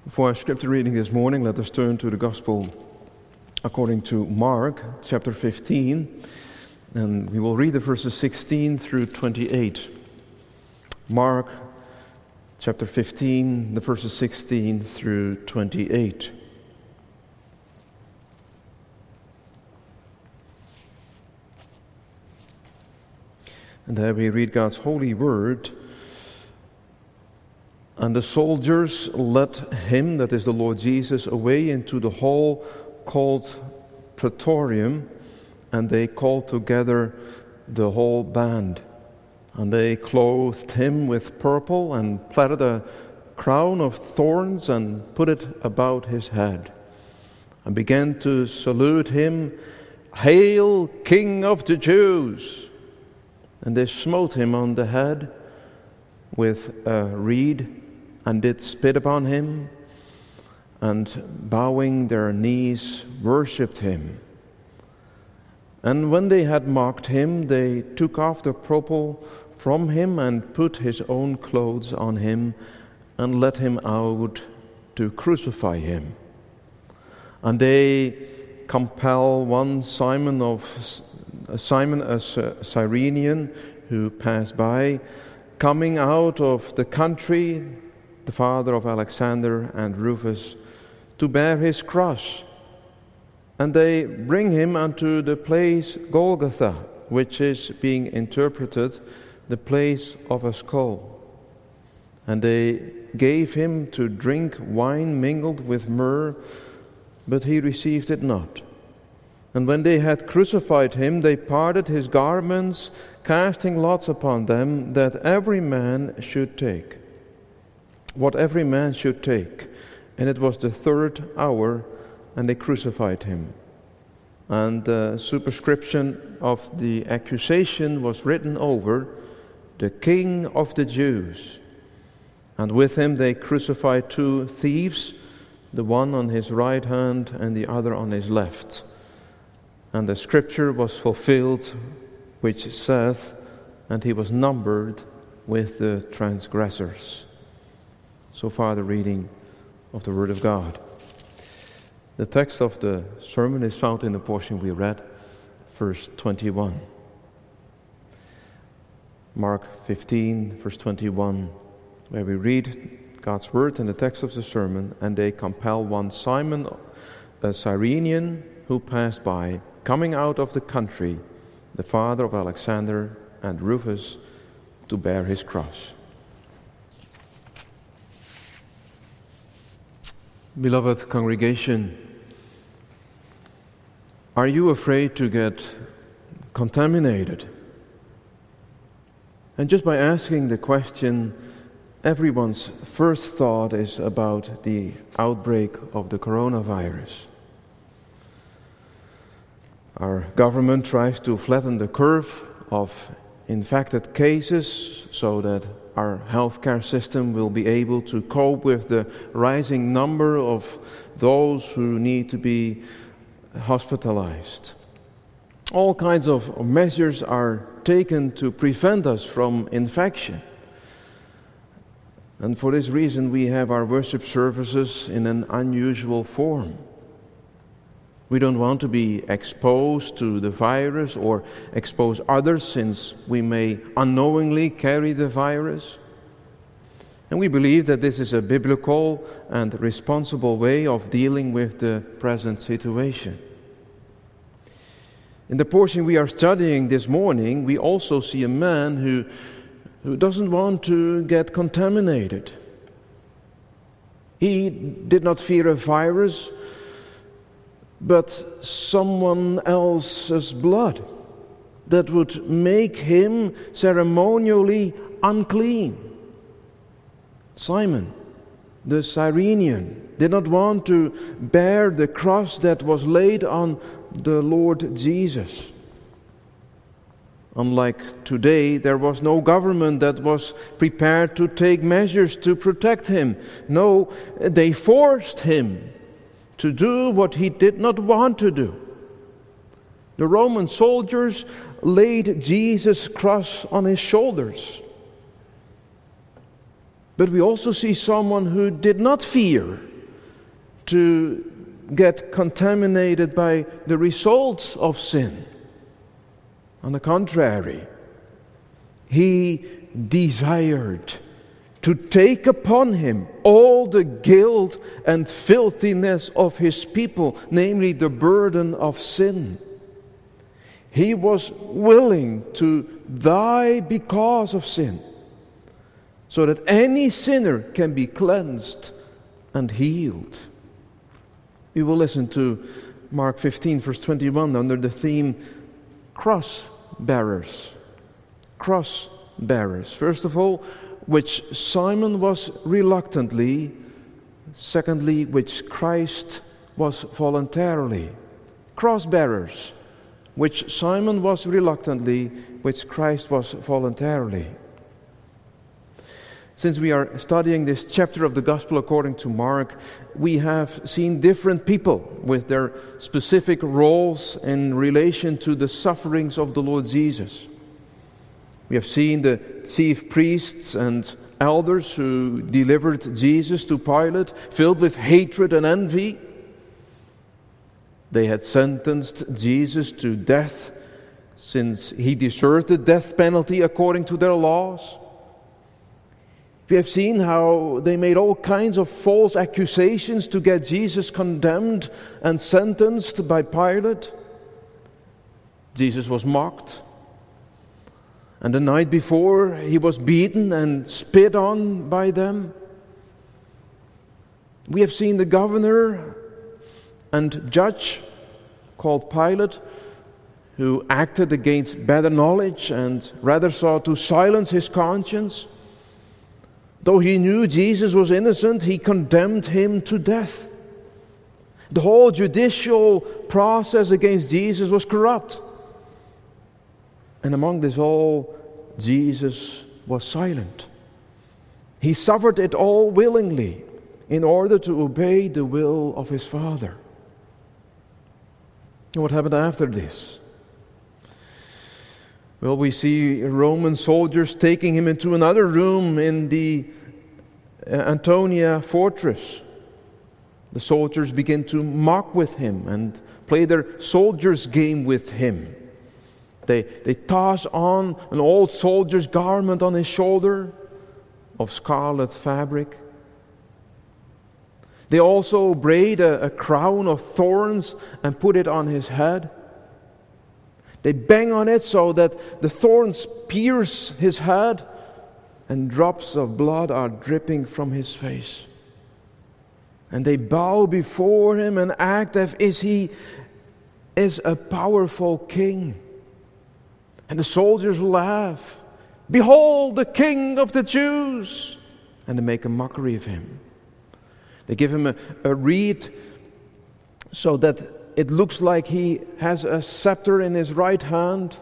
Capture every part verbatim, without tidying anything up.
For our scripture reading this morning, let us turn to the Gospel according to Mark, chapter fifteen, and we will read the verses sixteen through twenty-eight. Mark, chapter fifteen, the verses sixteen through twenty-eight. And there we read God's holy word. And the soldiers led him, that is the Lord Jesus, away into the hall called Praetorium, and they called together the whole band. And they clothed him with purple and plaited a crown of thorns and put it about his head, and began to salute him, "Hail, King of the Jews!" And they smote him on the head with a reed, and did spit upon him, and bowing their knees worshipped him. And when they had mocked him, they took off the purple from him and put his own clothes on him, and led him out to crucify him. And they compel one Simon of Simon a Cyrenian, who passed by, coming out of the country, the father of Alexander and Rufus, to bear his cross. And they bring him unto the place Golgotha, which is, being interpreted, the place of a skull. And they gave him to drink wine mingled with myrrh, but he received it not. And when they had crucified him, they parted his garments, casting lots upon them, that every man should take what every man should take. And it was the third hour, and they crucified him. And the superscription of the accusation was written over, "The King of the Jews." And with him they crucified two thieves, the one on his right hand and the other on his left. And the scripture was fulfilled, which saith, "And he was numbered with the transgressors." So far the reading of the Word of God. The text of the sermon is found in the portion we read, verse twenty-one. Mark fifteen, verse twenty-one, where we read God's Word in the text of the sermon, "And they compel one Simon, a Cyrenian, who passed by, coming out of the country, the father of Alexander and Rufus, to bear his cross." Beloved congregation, are you afraid to get contaminated? And just by asking the question, everyone's first thought is about the outbreak of the coronavirus. Our government tries to flatten the curve of infected cases so that our healthcare system will be able to cope with the rising number of those who need to be hospitalized. All kinds of measures are taken to prevent us from infection. And for this reason, we have our worship services in an unusual form. We don't want to be exposed to the virus or expose others, since we may unknowingly carry the virus. And we believe that this is a biblical and responsible way of dealing with the present situation. In the portion we are studying this morning, we also see a man who, who doesn't want to get contaminated. He did not fear a virus, but someone else's blood that would make him ceremonially unclean. Simon, the Cyrenian, did not want to bear the cross that was laid on the Lord Jesus. Unlike today, there was no government that was prepared to take measures to protect him. No, they forced him to do what he did not want to do. The Roman soldiers laid Jesus' cross on his shoulders. But we also see someone who did not fear to get contaminated by the results of sin. On the contrary, he desired to take upon him all the guilt and filthiness of his people, namely the burden of sin. He was willing to die because of sin, so that any sinner can be cleansed and healed. We will listen to Mark fifteen, verse twenty-one, under the theme cross bearers. Cross bearers. First of all, which Simon was reluctantly. Secondly, which Christ was voluntarily. Cross bearers, which Simon was reluctantly, which Christ was voluntarily. Since we are studying this chapter of the Gospel according to Mark, we have seen different people with their specific roles in relation to the sufferings of the Lord Jesus. We have seen the chief priests and elders who delivered Jesus to Pilate, filled with hatred and envy. They had sentenced Jesus to death, since he deserved the death penalty according to their laws. We have seen how they made all kinds of false accusations to get Jesus condemned and sentenced by Pilate. Jesus was mocked. And the night before, he was beaten and spit on by them. We have seen the governor and judge called Pilate, who acted against better knowledge and rather sought to silence his conscience. Though he knew Jesus was innocent, he condemned him to death. The whole judicial process against Jesus was corrupt. And among this all, Jesus was silent. He suffered it all willingly in order to obey the will of his Father. And what happened after this? Well, we see Roman soldiers taking him into another room in the Antonia fortress. The soldiers begin to mock with him and play their soldiers' game with him. They, they toss on an old soldier's garment on his shoulder of scarlet fabric. They also braid a, a crown of thorns and put it on his head. They bang on it so that the thorns pierce his head and drops of blood are dripping from his face. And they bow before him and act as if he is a powerful king. And the soldiers laugh. "Behold the King of the Jews!" And they make a mockery of him. They give him a, a reed so that it looks like he has a scepter in his right hand.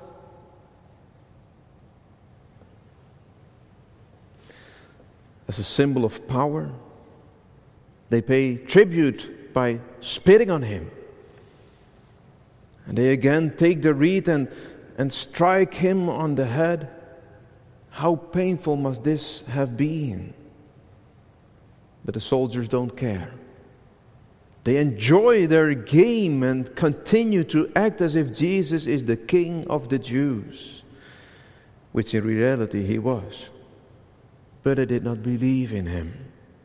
As a symbol of power. They pay tribute by spitting on him. And they again take the reed and, and strike him on the head. How painful must this have been? But the soldiers don't care. They enjoy their game and continue to act as if Jesus is the King of the Jews, which in reality he was. But they did not believe in him.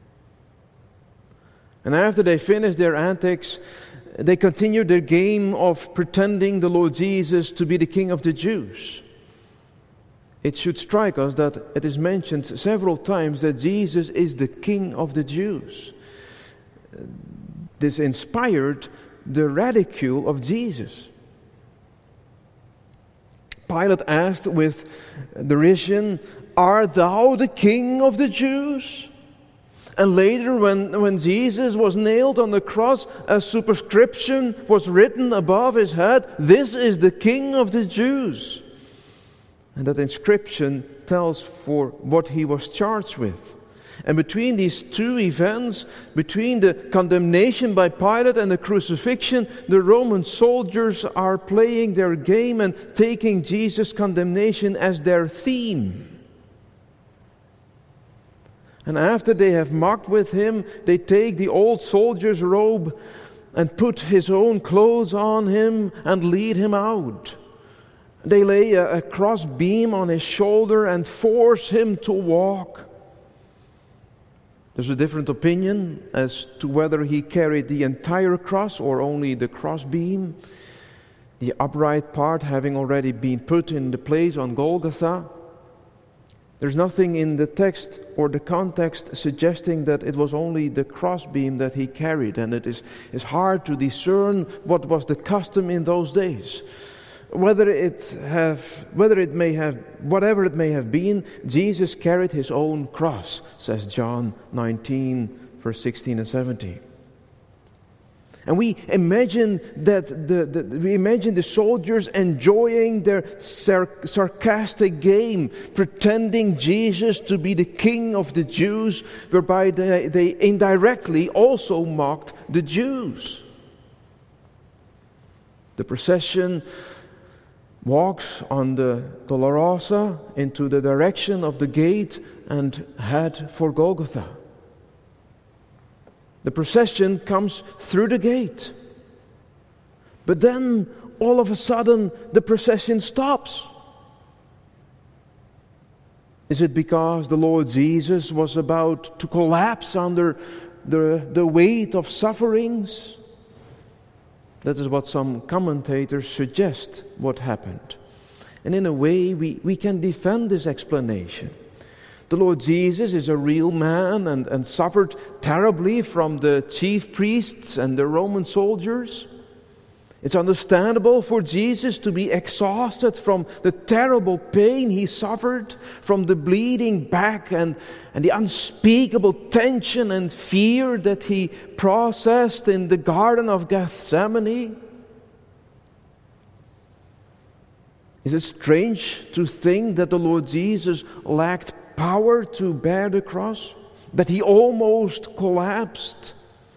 And after they finished their antics, they continued their game of pretending the Lord Jesus to be the King of the Jews. It should strike us that it is mentioned several times that Jesus is the King of the Jews. This inspired the ridicule of Jesus. Pilate asked with derision, "Art thou the King of the Jews?" And later, when, when Jesus was nailed on the cross, a superscription was written above his head, "This is the King of the Jews." And that inscription tells for what he was charged with. And between these two events, between the condemnation by Pilate and the crucifixion, the Roman soldiers are playing their game and taking Jesus' condemnation as their theme. And after they have mocked with him, they take the old soldier's robe and put his own clothes on him and lead him out. They lay a, a cross beam on his shoulder and force him to walk. There's a different opinion as to whether he carried the entire cross or only the cross beam, the upright part having already been put in the place on Golgotha. There's nothing in the text or the context suggesting that it was only the crossbeam that he carried, and it is, is hard to discern what was the custom in those days. Whether it have, whether it may have, whatever it may have been, Jesus carried his own cross, says John nineteen, verse sixteen and seventeen. And we imagine that the, the we imagine the soldiers enjoying their sar- sarcastic game, pretending Jesus to be the king of the Jews, whereby they, they indirectly also mocked the Jews. The procession walks on the Dolorosa into the direction of the gate and head for Golgotha. The procession comes through the gate. But then, all of a sudden, the procession stops. Is it because the Lord Jesus was about to collapse under the, the weight of sufferings? That is what some commentators suggest what happened. And in a way, we, we can defend this explanation. The Lord Jesus is a real man and, and suffered terribly from the chief priests and the Roman soldiers. It's understandable for Jesus to be exhausted from the terrible pain he suffered, from the bleeding back and, and the unspeakable tension and fear that he processed in the Garden of Gethsemane. Is it strange to think that the Lord Jesus lacked power to bear the cross? That he almost collapsed?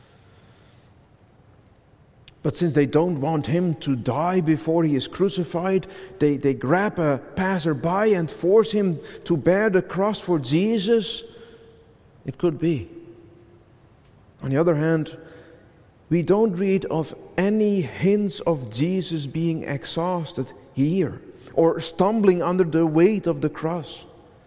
But since they don't want him to die before he is crucified, they, they grab a passerby and force him to bear the cross for Jesus. It could be. On the other hand, we don't read of any hints of Jesus being exhausted here or stumbling under the weight of the cross.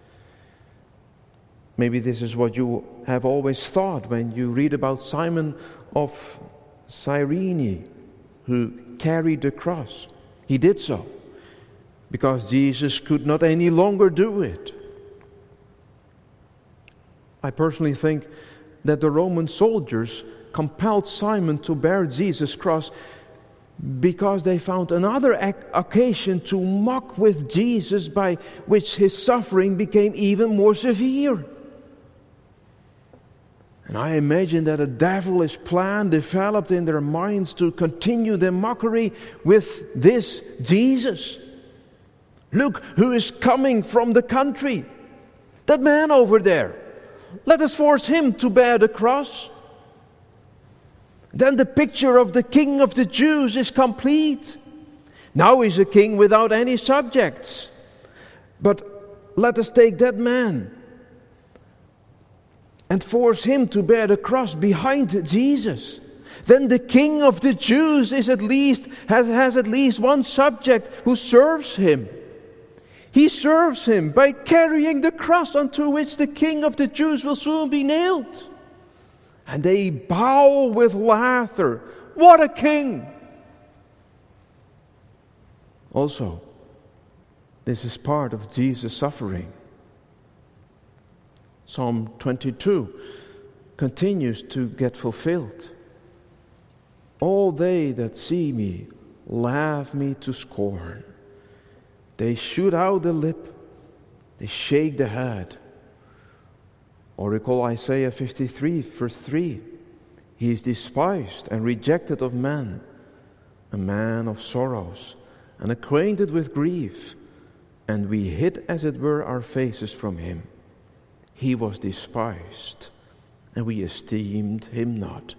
Maybe this is what you have always thought when you read about Simon of Cyrene, who carried the cross. He did so because Jesus could not any longer do it. I personally think that the Roman soldiers compelled Simon to bear Jesus' cross because they found another occasion to mock with Jesus, by which his suffering became even more severe. And I imagine that a devilish plan developed in their minds to continue their mockery with this Jesus. Look who is coming from the country. That man over there. Let us force him to bear the cross. Then the picture of the King of the Jews is complete. Now he's a king without any subjects. But let us take that man and force him to bear the cross behind Jesus. Then the King of the Jews is at least has, has at least one subject who serves him. He serves him by carrying the cross onto which the King of the Jews will soon be nailed. And they bow with laughter. What a king! Also, this is part of Jesus' suffering. Psalm twenty-two continues to get fulfilled. All they that see me laugh me to scorn. They shoot out the lip, they shake the head. Or recall Isaiah fifty-three, verse three. He is despised and rejected of men, a man of sorrows, and acquainted with grief, and we hid as it were our faces from him. He was despised, and we esteemed him not.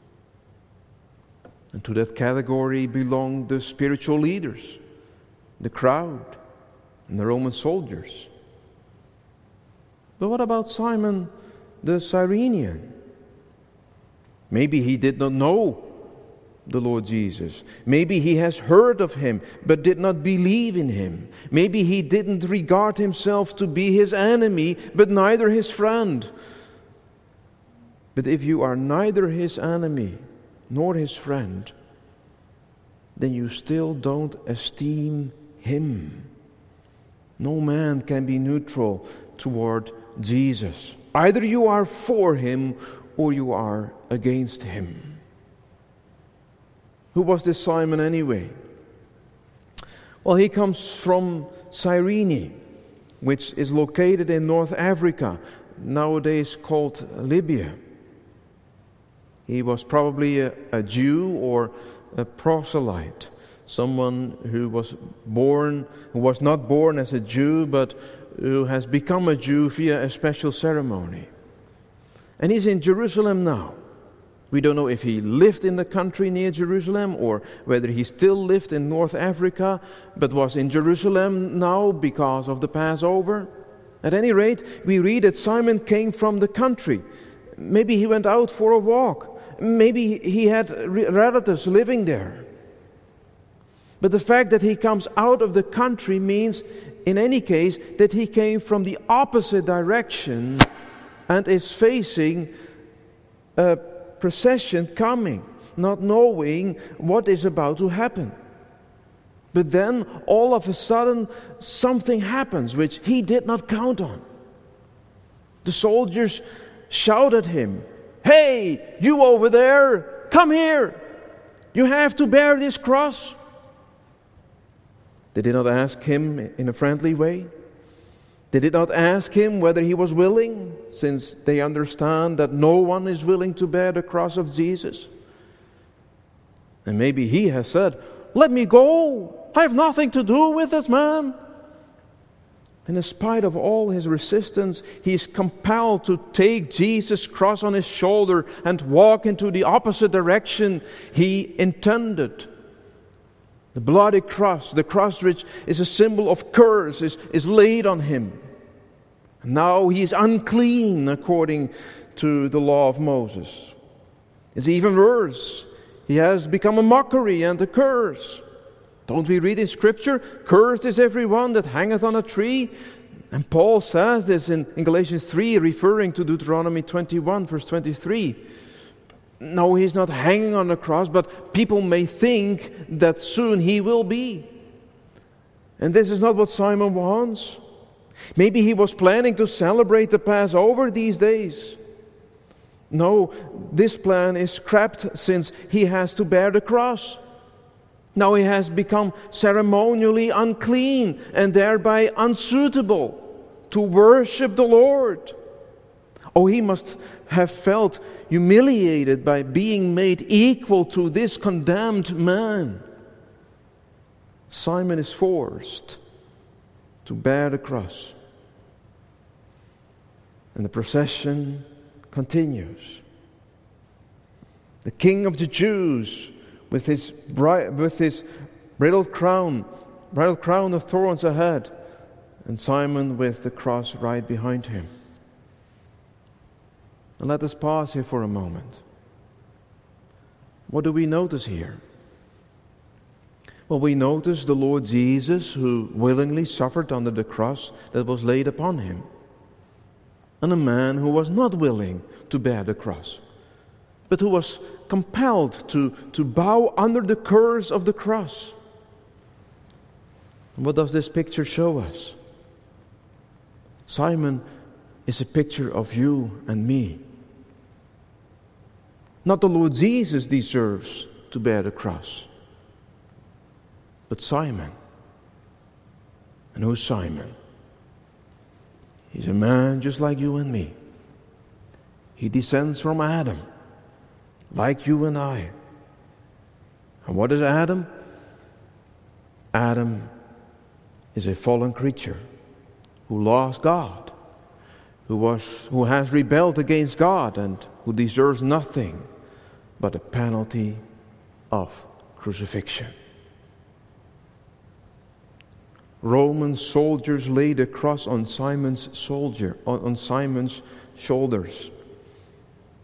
And to that category belong the spiritual leaders, the crowd, and the Roman soldiers. But what about Simon the Cyrenian. Maybe he did not know the Lord Jesus. Maybe he has heard of him but did not believe in him. Maybe he didn't regard himself to be his enemy but neither his friend. But if you are neither his enemy nor his friend, then you still don't esteem him. No man can be neutral toward Jesus. Either you are for him or you are against him. Who was this Simon anyway? Well, he comes from Cyrene, which is located in North Africa, nowadays called Libya. He was probably a, a Jew or a proselyte, someone who was born, who was not born as a Jew, but who has become a Jew via a special ceremony. And he's in Jerusalem now. We don't know if he lived in the country near Jerusalem or whether he still lived in North Africa, but was in Jerusalem now because of the Passover. At any rate, we read that Simon came from the country. Maybe he went out for a walk. Maybe he had relatives living there. But the fact that he comes out of the country means, in any case, that he came from the opposite direction and is facing a procession coming, not knowing what is about to happen. But then, all of a sudden, something happens which he did not count on. The soldiers shout at him, "Hey, you over there, come here! You have to bear this cross." They did not ask him in a friendly way. They did not ask him whether he was willing, since they understand that no one is willing to bear the cross of Jesus. And maybe he has said, "Let me go. I have nothing to do with this man." And in spite of all his resistance, he is compelled to take Jesus' cross on his shoulder and walk into the opposite direction he intended. The bloody cross, the cross which is a symbol of curse, is, is laid on him. Now he is unclean according to the law of Moses. It's even worse. He has become a mockery and a curse. Don't we read in Scripture, "Cursed is everyone that hangeth on a tree"? And Paul says this in, in Galatians three, referring to Deuteronomy twenty-one, verse twenty-three. No, he's not hanging on the cross, but people may think that soon he will be. And this is not what Simon wants. Maybe he was planning to celebrate the Passover these days. No, this plan is scrapped since he has to bear the cross. Now he has become ceremonially unclean and thereby unsuitable to worship the Lord. Oh, he must have felt humiliated by being made equal to this condemned man. Simon is forced to bear the cross. And the procession continues. The King of the Jews, with his bri- with his bridal crown, bridal crown of thorns ahead, and Simon with the cross right behind him. And let us pause here for a moment. What do we notice here? Well, we notice the Lord Jesus, who willingly suffered under the cross that was laid upon him, and a man who was not willing to bear the cross, but who was compelled to, to bow under the curse of the cross. And what does this picture show us? Simon is a picture of you and me. Not the Lord Jesus deserves to bear the cross, but Simon. And who's Simon? He's a man just like you and me. He descends from Adam, like you and I. And what is Adam? Adam is a fallen creature who lost God, who was, who has rebelled against God, and who deserves nothing but a penalty of crucifixion. Roman soldiers laid a cross on Simon's soldier, on, on Simon's shoulders.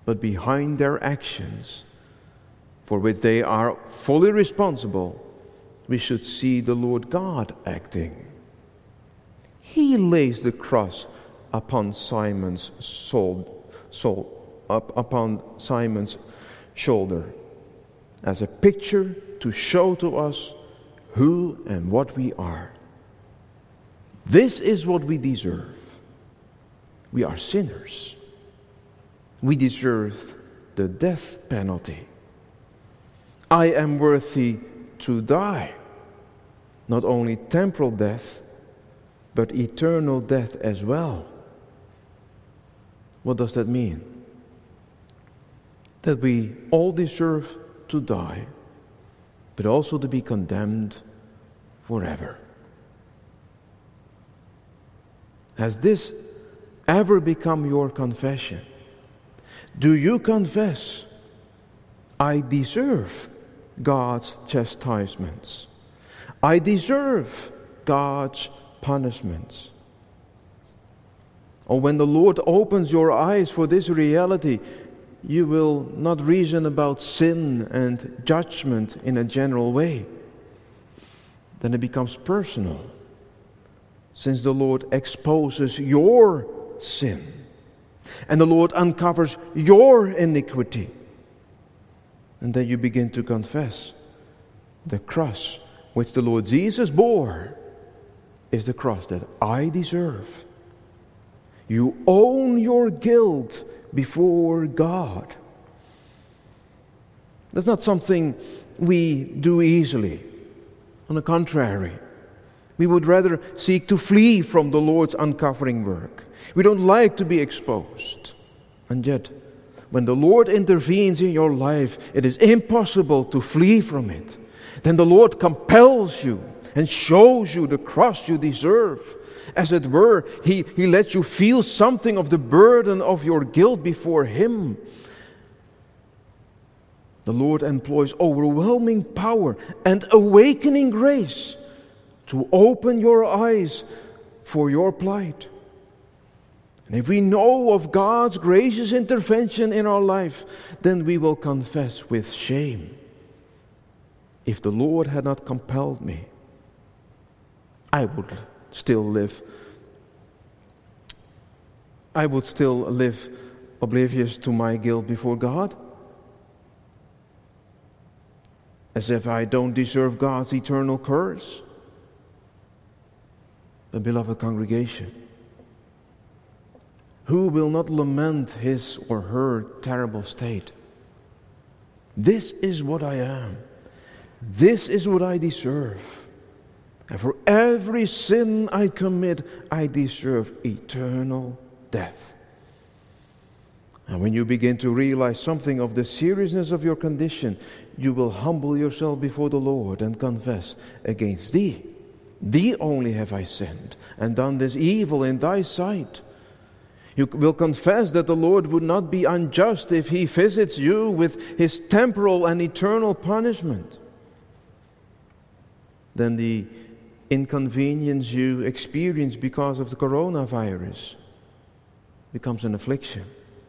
but behind their actions, for which they are fully responsible, we should see the Lord God acting. He lays the cross upon Simon's soul, soul up upon Simon's shoulder as a picture to show to us who and what we are. This is what we deserve. We are sinners. We deserve the death penalty. I am worthy to die. Not only temporal death, but eternal death as well. What does that mean? That we all deserve to die, but also to be condemned forever. Has this ever become your confession? Do you confess, I deserve God's chastisements. I deserve God's punishments. Or when the Lord opens your eyes for this reality, you will not reason about sin and judgment in a general way. Then it becomes personal, since the Lord exposes your sin and the Lord uncovers your iniquity. And then you begin to confess the cross which the Lord Jesus bore is the cross that I deserve. You own your guilt before God. That's not something we do easily. On the contrary, we would rather seek to flee from the Lord's uncovering work. We don't like to be exposed. And yet, when the Lord intervenes in your life, it is impossible to flee from it. Then the Lord compels you and shows you the cross you deserve. As it were, He, he lets you feel something of the burden of your guilt before Him. The Lord employs overwhelming power and awakening grace to open your eyes for your plight. And if we know of God's gracious intervention in our life, then we will confess with shame. If the Lord had not compelled me, I would still live. I would still live oblivious to my guilt before God, as if I don't deserve God's eternal curse. The beloved congregation, who will not lament his or her terrible state? This is what I am. This is what I deserve. And for every sin I commit, I deserve eternal death. And when you begin to realize something of the seriousness of your condition, you will humble yourself before the Lord and confess, against thee, thee only have I sinned, and done this evil in thy sight. You will confess that the Lord would not be unjust if He visits you with His temporal and eternal punishment. Then the inconvenience you experience because of the coronavirus becomes an affliction.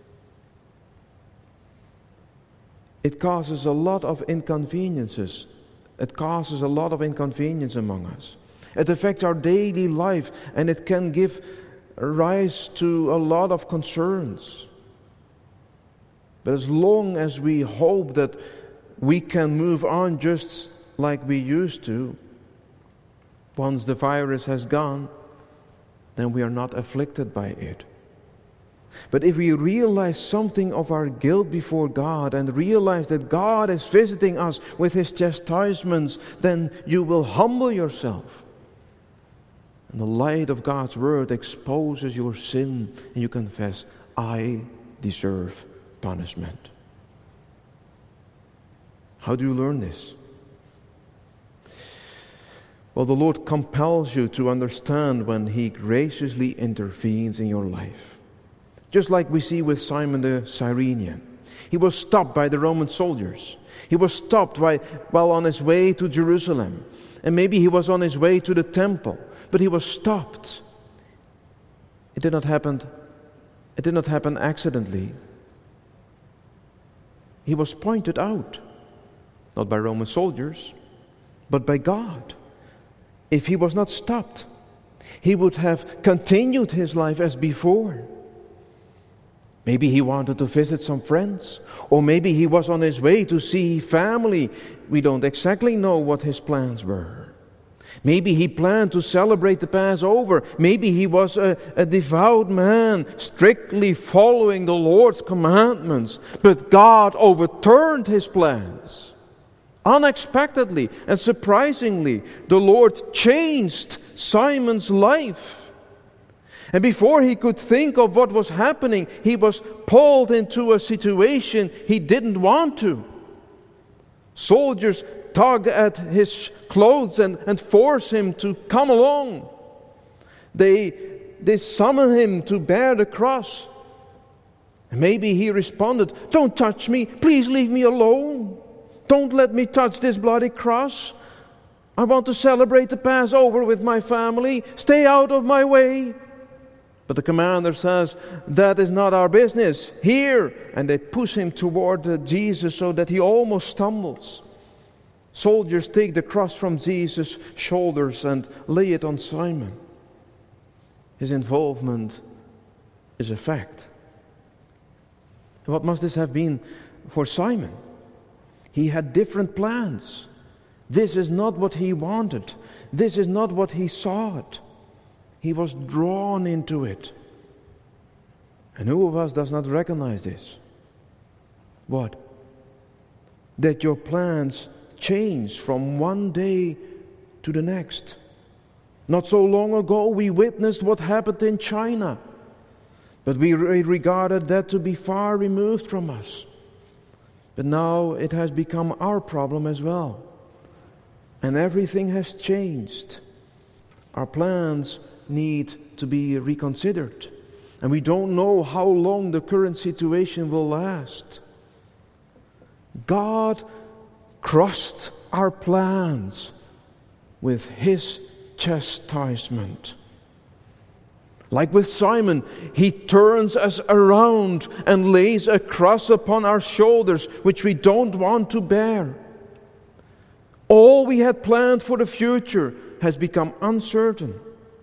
It causes a lot of inconveniences. It causes a lot of inconvenience among us. It affects our daily life, and it can give rise to a lot of concerns. But as long as we hope that we can move on just like we used to, once the virus has gone, then we are not afflicted by it. But if we realize something of our guilt before God and realize that God is visiting us with His chastisements, then you will humble yourself. And the light of God's Word exposes your sin, and you confess, I deserve punishment. How do you learn this? Well, the Lord compels you to understand when He graciously intervenes in your life. Just like we see with Simon the Cyrenian. He was stopped by the Roman soldiers. He was stopped by, while on his way to Jerusalem. And maybe he was on his way to the temple. But he was stopped. It did not happen, it did not happen accidentally. He was pointed out, not by Roman soldiers, but by God. If he was not stopped, he would have continued his life as before. Maybe he wanted to visit some friends, or maybe he was on his way to see family. We don't exactly know what his plans were. Maybe he planned to celebrate the Passover. Maybe he was a, a devout man, strictly following the Lord's commandments. But God overturned his plans. Unexpectedly and surprisingly, the Lord changed Simon's life. And before he could think of what was happening, he was pulled into a situation he didn't want to. Soldiers tug at his clothes and, and force him to come along. They, they summon him to bear the cross. And maybe he responded, "Don't touch me, please leave me alone. Don't let me touch this bloody cross. I want to celebrate the Passover with my family. Stay out of my way." But the commander says, "That is not our business. Here." And they push him toward Jesus so that he almost stumbles. Soldiers take the cross from Jesus' shoulders and lay it on Simon. His involvement is a fact. What must this have been for Simon? He had different plans. This is not what he wanted. This is not what he sought. He was drawn into it. And who of us does not recognize this? What? That your plans change from one day to the next. Not so long ago we witnessed what happened in China, but we regarded that to be far removed from us. But now it has become our problem as well. And everything has changed. Our plans need to be reconsidered. And we don't know how long the current situation will last. God crossed our plans with His chastisement. Like with Simon, He turns us around and lays a cross upon our shoulders which we don't want to bear. All we had planned for the future has become uncertain.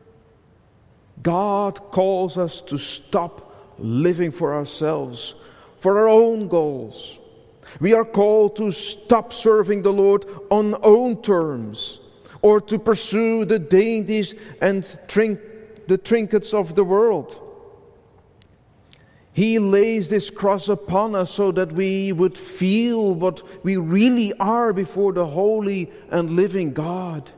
God calls us to stop living for ourselves, for our own goals. We are called to stop serving the Lord on our own terms, or to pursue the dainties and trink, the trinkets of the world. He lays this cross upon us so that we would feel what we really are before the holy and living God.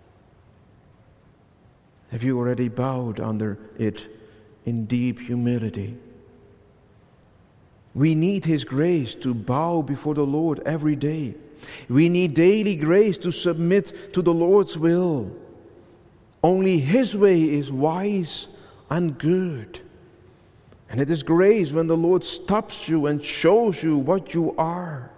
Have you already bowed under it in deep humility? We need His grace to bow before the Lord every day. We need daily grace to submit to the Lord's will. Only His way is wise and good. And it is grace when the Lord stops you and shows you what you are.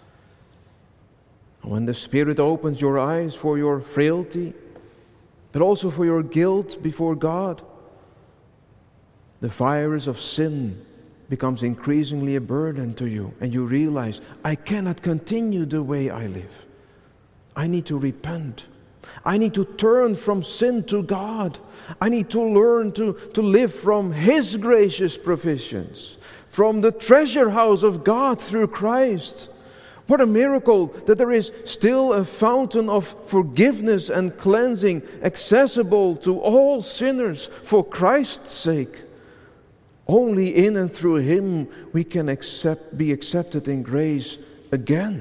When the Spirit opens your eyes for your frailty, but also for your guilt before God, the virus of sin becomes increasingly a burden to you, and you realize, I cannot continue the way I live. I need to repent. I need to turn from sin to God. I need to learn to, to live from His gracious provisions, from the treasure house of God through Christ. What a miracle that there is still a fountain of forgiveness and cleansing accessible to all sinners for Christ's sake. Only in and through Him we can accept, be accepted in grace again.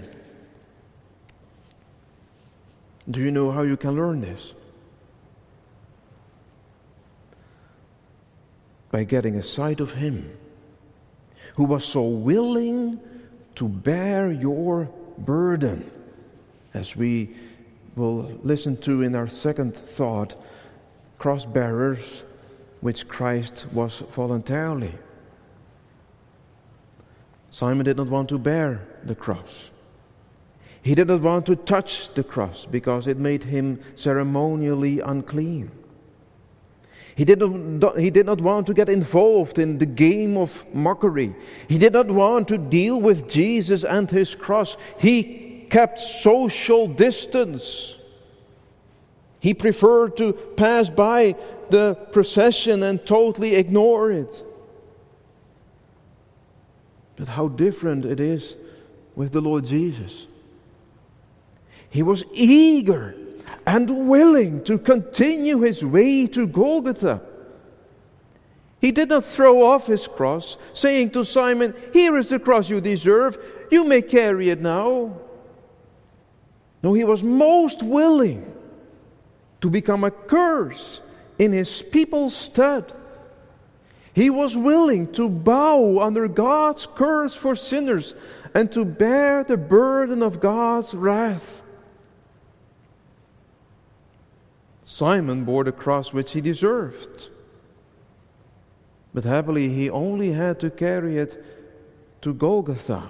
Do you know how you can learn this? By getting a sight of Him who was so willing to bear your burden, as we will listen to in our second thought, cross bearers, which Christ was voluntarily. Simon did not want to bear the cross. He did not want to touch the cross because it made him ceremonially unclean. He did not, he did not want to get involved in the game of mockery. He did not want to deal with Jesus and his cross. He kept social distance. He preferred to pass by the procession and totally ignore it. But how different it is with the Lord Jesus. He was eager and willing to continue his way to Golgotha. He did not throw off his cross, saying to Simon, "Here is the cross you deserve, you may carry it now." No, he was most willing to become a curse in his people's stead. He was willing to bow under God's curse for sinners and to bear the burden of God's wrath. Simon bore the cross which he deserved. But happily he only had to carry it to Golgotha.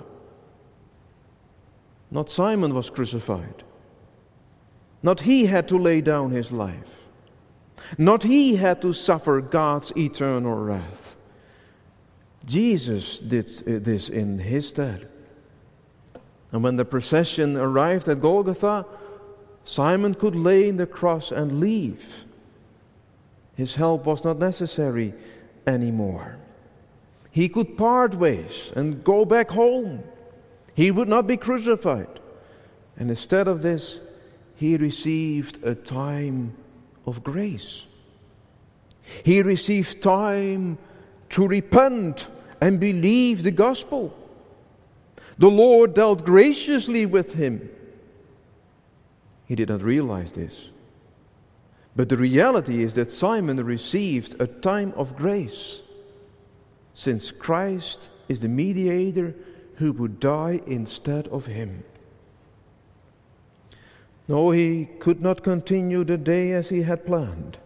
Not Simon was crucified. Not he had to lay down his life. Not he had to suffer God's eternal wrath. Jesus did this in his stead. And when the procession arrived at Golgotha, Simon could lay in the cross and leave. His help was not necessary anymore. He could part ways and go back home. He would not be crucified. And instead of this, he received a time of grace. He received time to repent and believe the gospel. The Lord dealt graciously with him. He did not realize this. But the reality is that Simon received a time of grace, since Christ is the mediator who would die instead of him. No, he could not continue the day as he had planned.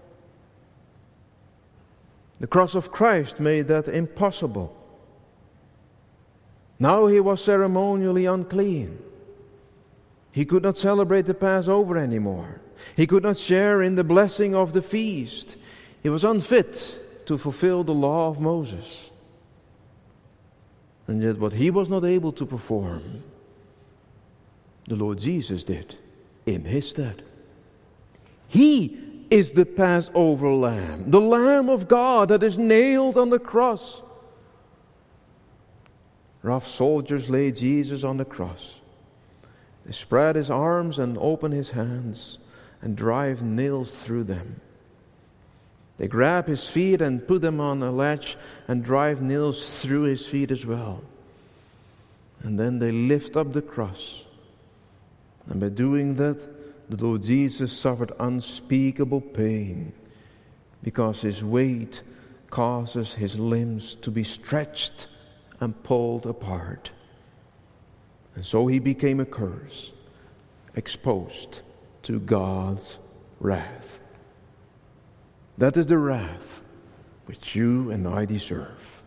The cross of Christ made that impossible. Now he was ceremonially unclean. He could not celebrate the Passover anymore. He could not share in the blessing of the feast. He was unfit to fulfill the law of Moses. And yet what he was not able to perform, the Lord Jesus did in his stead. He is the Passover lamb, the Lamb of God that is nailed on the cross. Rough soldiers laid Jesus on the cross. They spread his arms and open his hands and drive nails through them. They grab his feet and put them on a ledge and drive nails through his feet as well. And then they lift up the cross. And by doing that, the Lord Jesus suffered unspeakable pain, because his weight causes his limbs to be stretched and pulled apart. And so he became a curse, exposed to God's wrath. That is the wrath which you and I deserve.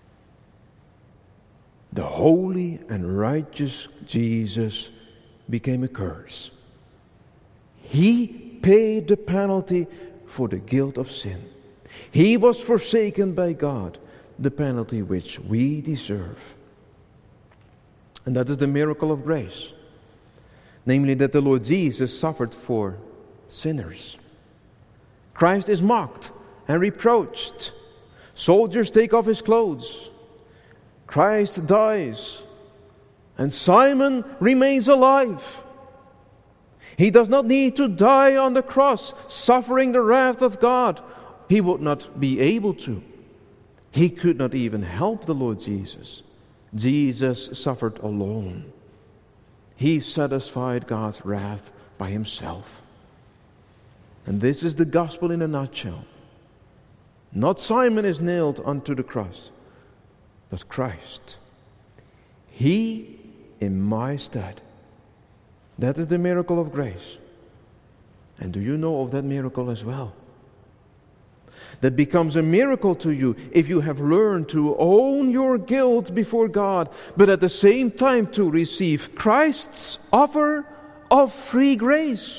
The holy and righteous Jesus became a curse. He paid the penalty for the guilt of sin. He was forsaken by God, the penalty which we deserve. And that is the miracle of grace. Namely, that the Lord Jesus suffered for sinners. Christ is mocked and reproached. Soldiers take off his clothes. Christ dies. And Simon remains alive. He does not need to die on the cross, suffering the wrath of God. He would not be able to. He could not even help the Lord Jesus. Jesus suffered alone. He satisfied God's wrath by himself. And this is the gospel in a nutshell. Not Simon is nailed unto the cross, but Christ. He in my stead. That is the miracle of grace. And do you know of that miracle as well? That becomes a miracle to you if you have learned to own your guilt before God, but at the same time to receive Christ's offer of free grace.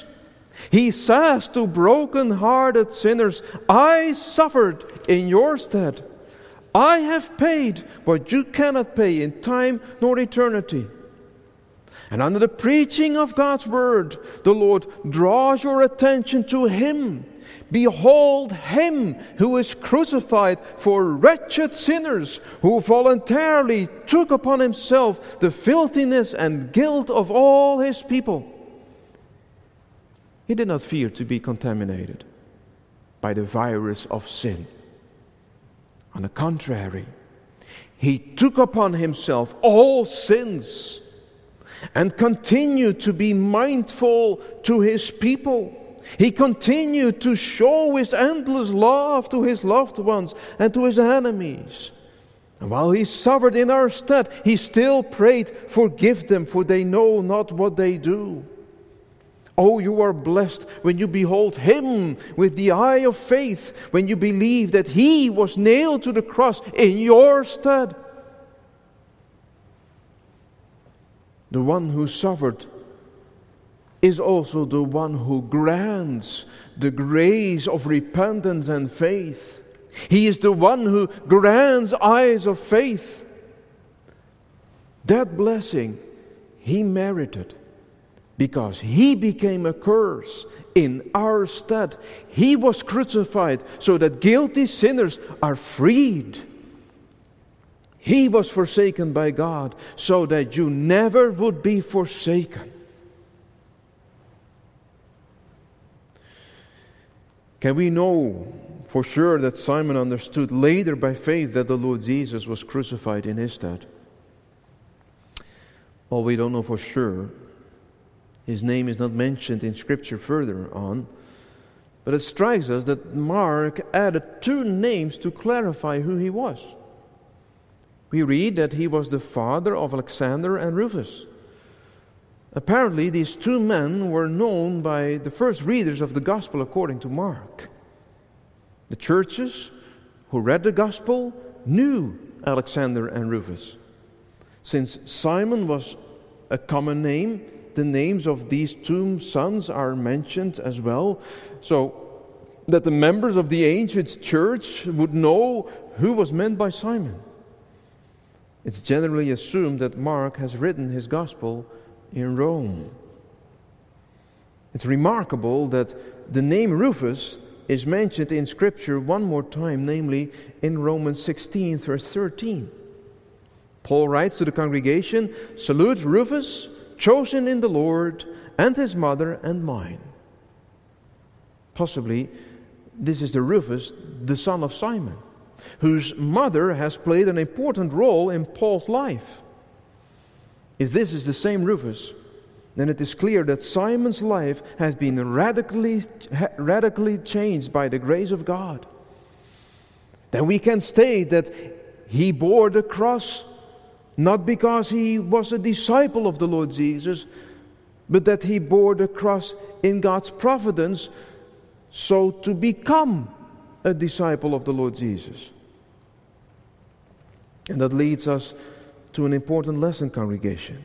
He says to broken-hearted sinners, I suffered in your stead. I have paid what you cannot pay in time nor eternity. And under the preaching of God's word, the Lord draws your attention to Him. Behold Him who is crucified for wretched sinners, who voluntarily took upon Himself the filthiness and guilt of all His people. He did not fear to be contaminated by the virus of sin. On the contrary, He took upon Himself all sins and continued to be mindful to His people. He continued to show His endless love to His loved ones and to His enemies. And while He suffered in our stead, He still prayed, forgive them, for they know not what they do. Oh, you are blessed when you behold Him with the eye of faith, when you believe that He was nailed to the cross in your stead. The one who suffered is also the one who grants the grace of repentance and faith. He is the one who grants eyes of faith. That blessing He merited, because He became a curse in our stead. He was crucified so that guilty sinners are freed. He was forsaken by God so that you never would be forsaken. Can we know for sure that Simon understood later by faith that the Lord Jesus was crucified in his stead? Well, we don't know for sure. His name is not mentioned in Scripture further on. But it strikes us that Mark added two names to clarify who he was. We read that he was the father of Alexander and Rufus. Apparently, these two men were known by the first readers of the Gospel according to Mark. The churches who read the Gospel knew Alexander and Rufus. Since Simon was a common name, the names of these two sons are mentioned as well, so that the members of the ancient church would know who was meant by Simon. It's generally assumed that Mark has written his Gospel in Rome. It's remarkable that the name Rufus is mentioned in Scripture one more time, namely in Romans sixteen, verse thirteen. Paul writes to the congregation, "Salute Rufus, chosen in the Lord, and his mother and mine." Possibly this is the Rufus, the son of Simon, whose mother has played an important role in Paul's life. If this is the same Rufus, then it is clear that Simon's life has been radically, radically changed by the grace of God. Then we can state that he bore the cross not because he was a disciple of the Lord Jesus, but that he bore the cross in God's providence, so to become a disciple of the Lord Jesus. And that leads us to an important lesson, congregation.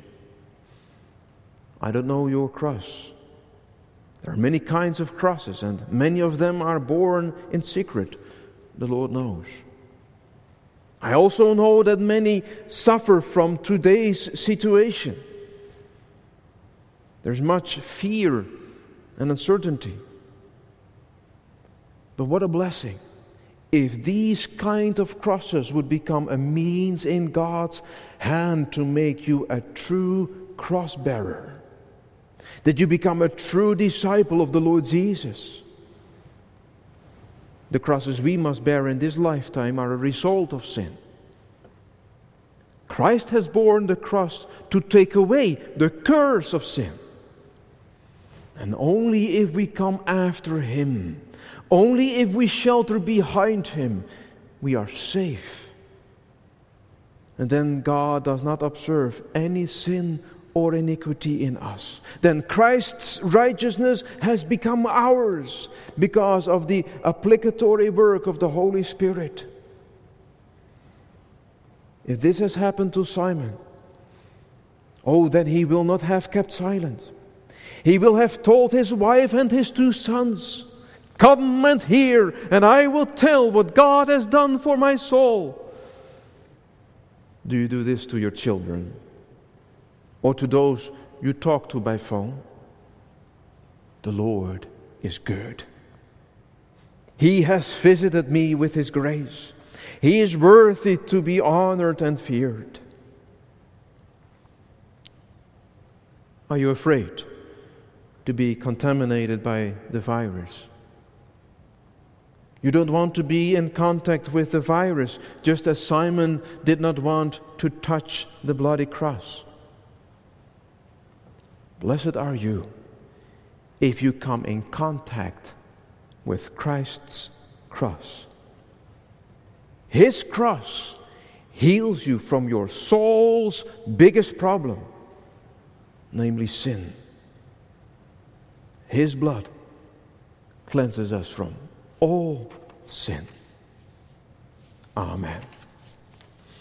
I don't know your cross. There are many kinds of crosses, and many of them are borne in secret. The Lord knows. I also know that many suffer from today's situation. There's much fear and uncertainty. But what a blessing if these kind of crosses would become a means in God's hand to make you a true cross bearer. That you become a true disciple of the Lord Jesus. The crosses we must bear in this lifetime are a result of sin. Christ has borne the cross to take away the curse of sin. And only if we come after Him, only if we shelter behind Him, we are safe. And then God does not observe any sin or iniquity in us. Then Christ's righteousness has become ours because of the applicatory work of the Holy Spirit. If this has happened to Simon, oh, then he will not have kept silent. He will have told his wife and his two sons, "Come and hear, and I will tell what God has done for my soul." Do you do this to your children? Or to those you talk to by phone? The Lord is good. He has visited me with His grace. He is worthy to be honored and feared. Are you afraid to be contaminated by the virus? You don't want to be in contact with the virus, just as Simon did not want to touch the bloody cross. Blessed are you if you come in contact with Christ's cross. His cross heals you from your soul's biggest problem, namely sin. His blood cleanses us from all sin. Amen.